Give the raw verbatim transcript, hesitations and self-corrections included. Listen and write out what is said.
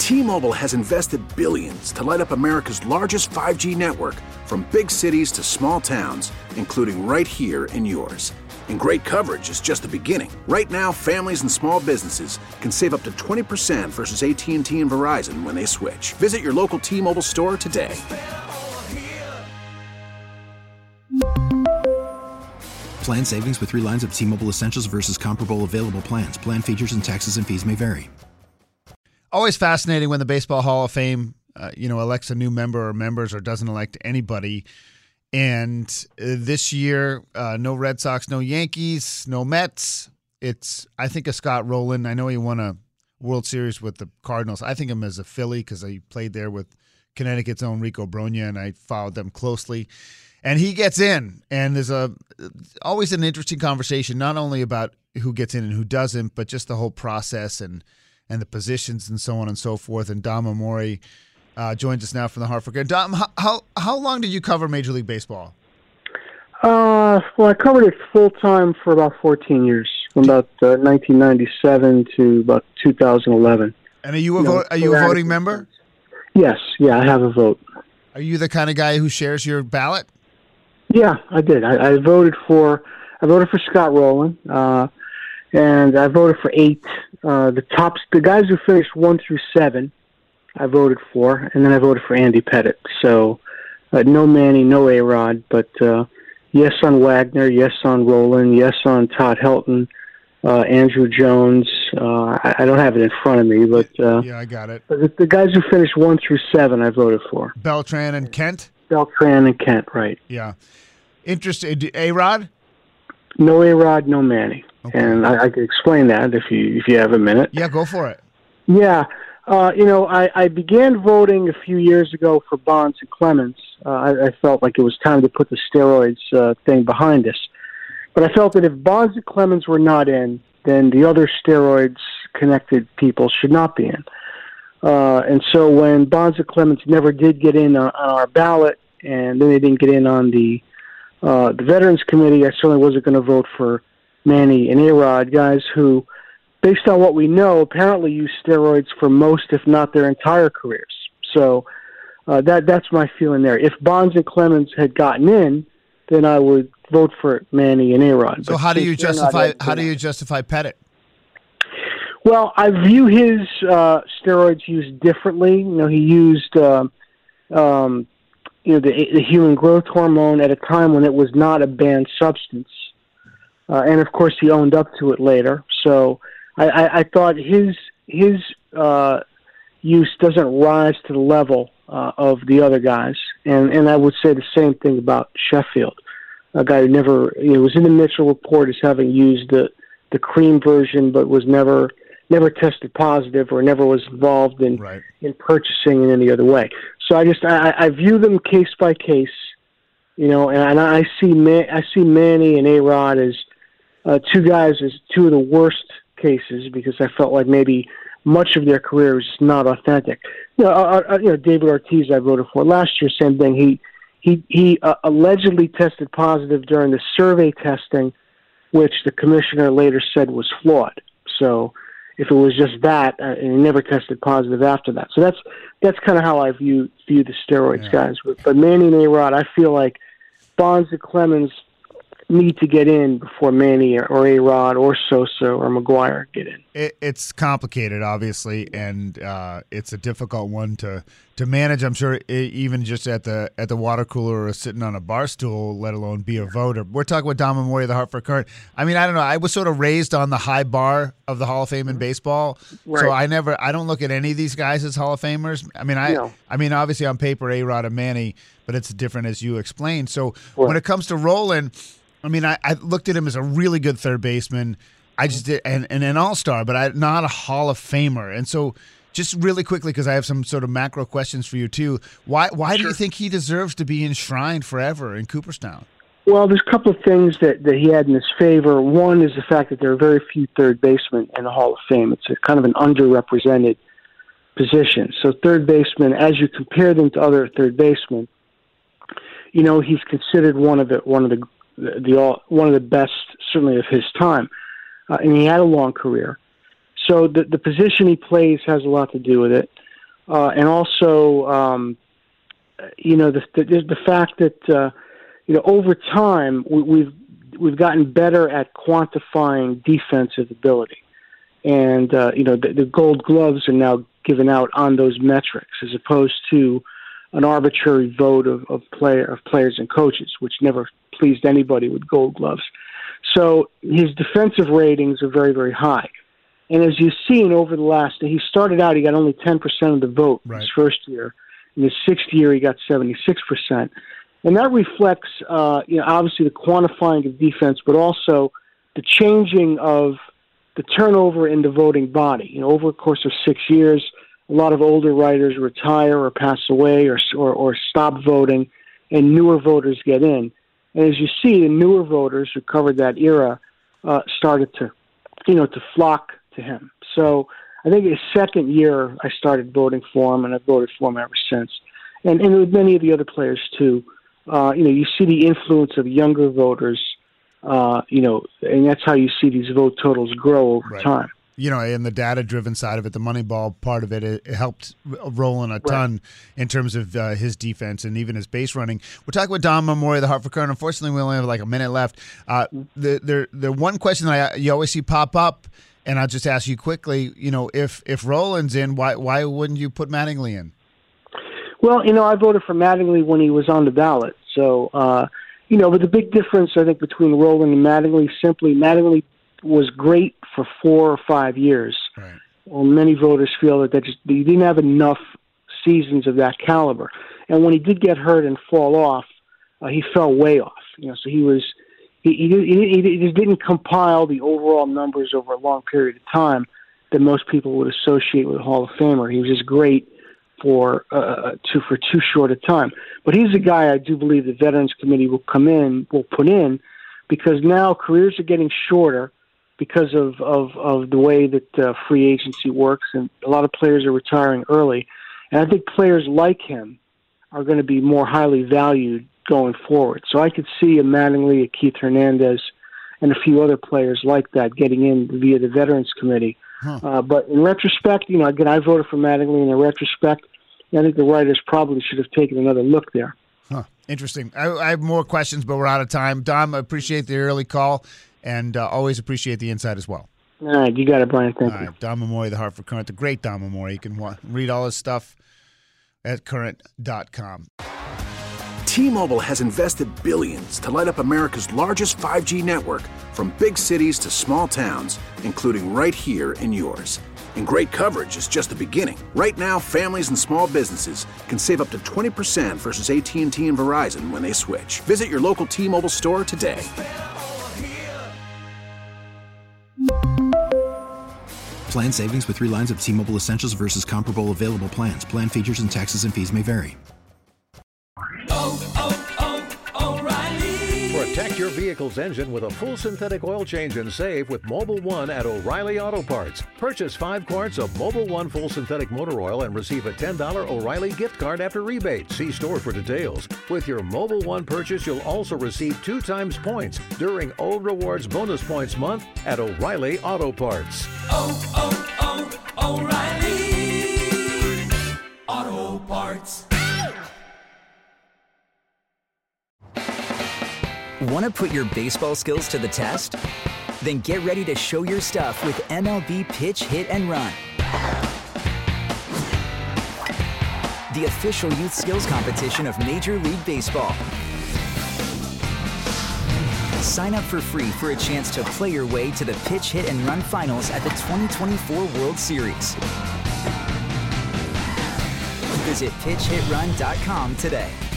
T-Mobile has invested billions to light up America's largest five G network, from big cities to small towns, including right here in yours. And great coverage is just the beginning. Right now, families and small businesses can save up to twenty percent versus A T and T and Verizon when they switch. Visit your local T-Mobile store today. Plan savings with three lines of T-Mobile Essentials versus comparable available plans. Plan features and taxes and fees may vary. Always fascinating when the Baseball Hall of Fame, uh, you know, elects a new member or members or doesn't elect anybody. And uh, this year, uh, no Red Sox, no Yankees, no Mets. It's, I think, a Scott Rowland. I know he won a World Series with the Cardinals. I think him as a Philly because he played there with Connecticut's own Rico Brogna, and I followed them closely. And he gets in, and there's a always an interesting conversation, not only about who gets in and who doesn't, but just the whole process and and the positions and so on and so forth. And Dom Amore uh, joins us now from the Hartford Courant. Dom, how, how how long did you cover Major League Baseball? Uh, well, I covered it full time for about fourteen years, from about uh, nineteen ninety-seven to about two thousand eleven. And are you a vo- are you a voting member? Yes, yeah, I have a vote. Are you the kind of guy who shares your ballot? Yeah, I did. I, I voted for I voted for Scott Rowland. Uh, And I voted for eight. Uh, the tops, the guys who finished one through seven, I voted for, and then I voted for Andy Pettitte. So, uh, no Manny, no A-Rod, but uh, yes on Wagner, yes on Rowland, yes on Todd Helton, uh, Andrew Jones. Uh, I, I don't have it in front of me, but uh, yeah, I got it. But the, the guys who finished one through seven, I voted for. Beltran and Kent. Beltran and Kent, right? Yeah. Interesting. A-Rod? No A-Rod, no Manny. Okay. And I, I could explain that if you if you have a minute. Yeah, go for it. Yeah. Uh, you know, I, I began voting a few years ago for Bonds and Clemens. Uh, I, I felt like it was time to put the steroids uh, thing behind us. But I felt that if Bonds and Clemens were not in, then the other steroids-connected people should not be in. Uh, and so when Bonds and Clemens never did get in on, on our ballot, and then they didn't get in on the uh, the Veterans Committee, I certainly wasn't going to vote for Manny and A-Rod, guys who, based on what we know, apparently use steroids for most, if not their entire careers. So uh, that that's my feeling there. If Bonds and Clemens had gotten in, then I would vote for Manny and A-Rod. So how do you justify how do you justify Pettitte? Well, I view his uh, steroids used differently. You know, he used uh, um, you know the, the human growth hormone at a time when it was not a banned substance. Uh, and of course, he owned up to it later. So I, I, I thought his his uh, use doesn't rise to the level uh, of the other guys. And and I would say the same thing about Sheffield, a guy who never you know was in the Mitchell report as having used the the cream version, but was never never tested positive or never was involved in right. in purchasing in any other way. So I just I, I view them case by case, you know, and, and I see Man, I see Manny and A-Rod as Uh, two guys as two of the worst cases because I felt like maybe much of their career was not authentic. You know, uh, uh, you know David Ortiz I voted for last year. Same thing. He he he uh, allegedly tested positive during the survey testing, which the commissioner later said was flawed. So if it was just that, uh, and he never tested positive after that. So that's that's kind of how I view view the steroids yeah. guys. But, but Manny and A-Rod, I feel like Bonds and Clemens need to get in before Manny or, or A-Rod or Sosa or McGuire get in. It, it's complicated, obviously, and uh, it's a difficult one to, to manage. I'm sure it, even just at the at the water cooler or sitting on a bar stool, let alone be a voter. We're talking with Dom Amore of the Hartford Courant. I mean, I don't know. I was sort of raised on the high bar of the Hall of Fame in baseball, right. so I never, I don't look at any of these guys as Hall of Famers. I mean, I, no. I mean, obviously on paper, A-Rod and Manny, but it's different as you explained. So right. when it comes to Rowland, I mean, I, I looked at him as a really good third baseman. I just did, and, and an all-star, but I, not a Hall of Famer. And so, just really quickly, because I have some sort of macro questions for you too. Why why sure. do you think he deserves to be enshrined forever in Cooperstown? Well, there's a couple of things that, that he had in his favor. One is the fact that there are very few third basemen in the Hall of Fame. It's a kind of an underrepresented position. So third baseman, as you compare them to other third basemen, you know, he's considered one of the one of the The, the all, one of the best, certainly of his time, uh, and he had a long career. So the the position he plays has a lot to do with it. uh, and also, um, you know, the, the the fact that uh, you know over time we, we've we've gotten better at quantifying defensive ability, and uh, you know the, the Gold Gloves are now given out on those metrics as opposed to an arbitrary vote of, of player of players and coaches, which never pleased anybody with Gold Gloves. So his defensive ratings are very, very high. And as you've seen over the last, he started out, he got only ten percent of the vote right. his first year. In his sixth year, he got seventy-six percent. And that reflects, uh, you know, obviously the quantifying of defense, but also the changing of the turnover in the voting body. You know, over the course of six years, a lot of older writers retire or pass away or, or, or stop voting, and newer voters get in. And as you see, the newer voters who covered that era uh, started to, you know, to flock to him. So I think his second year, I started voting for him, and I've voted for him ever since. And, and with many of the other players, too. Uh, you know, you see the influence of younger voters, uh, you know, and that's how you see these vote totals grow over right. time. You know, and the data-driven side of it, the Moneyball part of it, it, it helped Rolen a ton right. in terms of uh, his defense and even his base running. We're talking with Don Memoria, the Hartford Courant. Unfortunately, we only have like a minute left. Uh, the, the the one question that I, you always see pop up, and I'll just ask you quickly, you know, if if Rolen's in, why why wouldn't you put Mattingly in? Well, you know, I voted for Mattingly when he was on the ballot. So, uh, you know, but the big difference, I think, between Rolen and Mattingly, simply Mattingly was great for four or five years. Right. Well, many voters feel that, that just, he didn't have enough seasons of that caliber. And when he did get hurt and fall off, uh, he fell way off. You know, so he was he he, he he just didn't compile the overall numbers over a long period of time that most people would associate with a Hall of Famer. He was just great for uh, to for too short a time. But he's a guy I do believe the Veterans Committee will come in, will put in, because now careers are getting shorter because of, of, of the way that uh, free agency works, and a lot of players are retiring early. And I think players like him are going to be more highly valued going forward. So I could see a Mattingly, a Keith Hernandez, and a few other players like that getting in via the Veterans Committee. Huh. Uh, but in retrospect, you know, again, I voted for Mattingly, and in retrospect, I think the writers probably should have taken another look there. Huh. Interesting. I, I have more questions, but we're out of time. Dom, I appreciate the early call. And uh, always appreciate the insight as well. All right, you got it, Brian. Thank all you. Right, Don Memoria, the Hartford Courant, the great Don Memoria. You can wa- read all his stuff at current dot com. T-Mobile has invested billions to light up America's largest five G network, from big cities to small towns, including right here in yours. And great coverage is just the beginning. Right now, families and small businesses can save up to twenty percent versus A T and T and Verizon when they switch. Visit your local T-Mobile store today. Plan savings with three lines of T-Mobile Essentials versus comparable available plans. Plan features and taxes and fees may vary. Oh, oh, oh, O'Reilly. Protect your vehicle's engine with a full synthetic oil change and save with Mobil one at O'Reilly Auto Parts. Purchase five quarts of Mobil one full synthetic motor oil and receive a ten dollars O'Reilly gift card after rebate. See store for details. With your Mobil one purchase, you'll also receive two times points during O Rewards Bonus Points Month at O'Reilly Auto Parts. Oh, oh, oh, O'Reilly Auto Parts. Want to put your baseball skills to the test? Then get ready to show your stuff with M L B Pitch, Hit, and Run. The official youth skills competition of Major League Baseball. Sign up for free for a chance to play your way to the Pitch, Hit, and Run finals at the twenty twenty-four World Series. Visit pitch hit run dot com today.